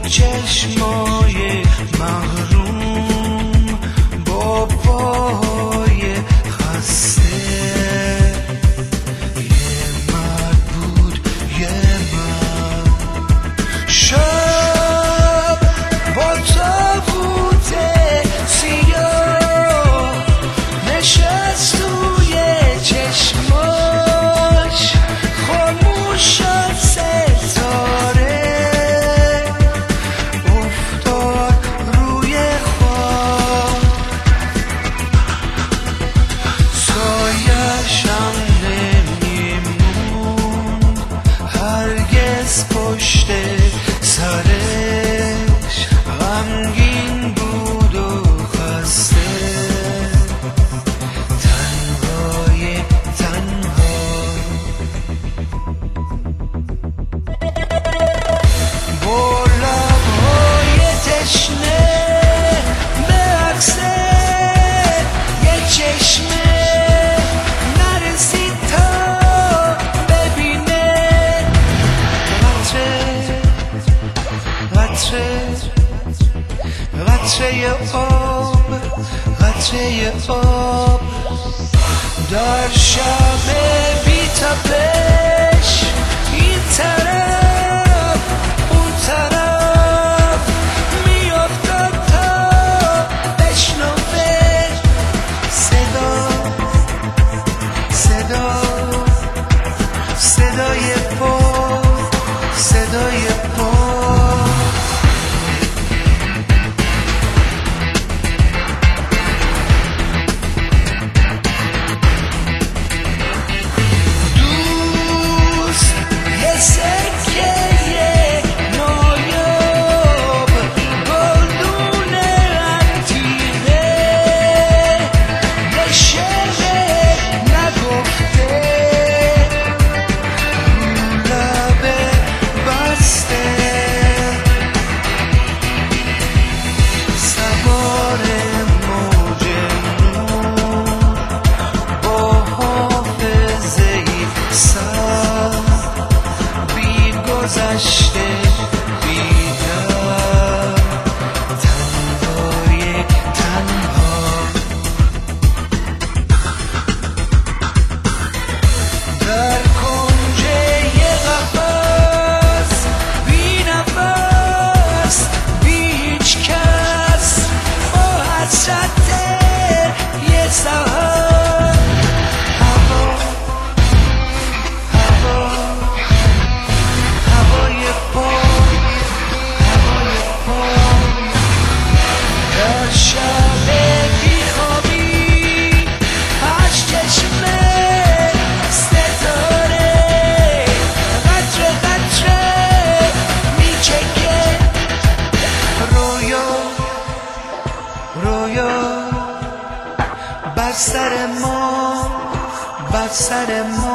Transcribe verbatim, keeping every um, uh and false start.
چشمای محروم با پای خسته یه مرد بود یه مرد شب با تابوت سیاه نشست توی چشماش خاموش شد ستاره افتاد روی خواب سایه‌شم نمیموند هرگز پشت سرش غمگین بود و خسته تنهای تنها با لبهای تشنه به عکس یه چشمه نرسید تا ببینه قطره قطره آب قطره آب در شب بی تپش این طرف اون طرف میافتاد تا بشنوه صدا صدا صدای پا صدای پا گذشته بیدار تنهای تنها در کنج یه قفس بی نفس بی هیچ کس با حسرت یه سهر هوا هوا هوای پا هوای پا در شب بیخوابی هشت چشمه ستاره قطره قطره میچکه رویا رویا بر سر ما بر سر ما